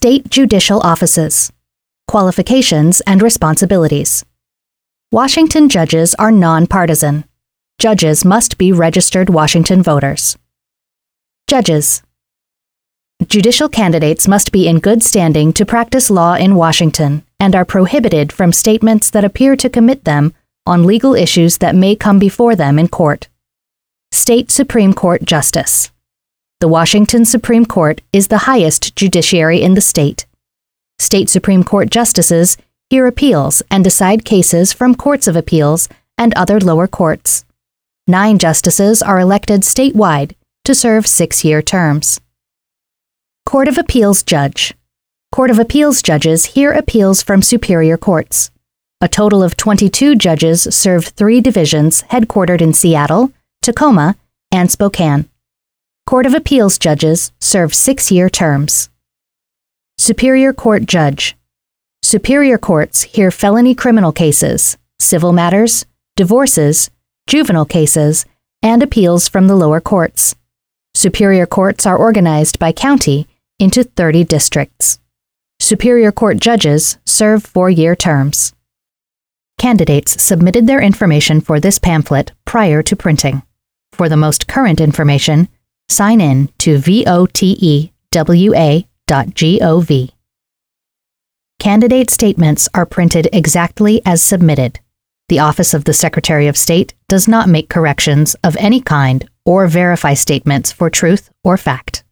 State judicial offices. Qualifications and responsibilities. Washington judges are nonpartisan. Judges must be registered Washington voters. Judges. Judicial candidates must be in good standing to practice law in Washington and are prohibited from statements that appear to commit them on legal issues that may come before them in court. State Supreme Court Justice. The Washington Supreme Court is the highest judiciary in the state. State Supreme Court justices hear appeals and decide cases from courts of appeals and other lower courts. 9 justices are elected statewide to serve 6-year terms. Court of Appeals Judge. Court of Appeals judges hear appeals from superior courts. A total of 22 judges serve 3 divisions headquartered in Seattle, Tacoma, and Spokane. Court of Appeals judges serve 6-year terms. Superior Court Judge. Superior courts hear felony criminal cases, civil matters, divorces, juvenile cases, and appeals from the lower courts. Superior courts are organized by county into 30 districts. Superior Court judges serve 4-year terms. Candidates submitted their information for this pamphlet prior to printing. For the most current information, sign in to votewa.gov. Candidate statements are printed exactly as submitted. The Office of the Secretary of State does not make corrections of any kind or verify statements for truth or fact.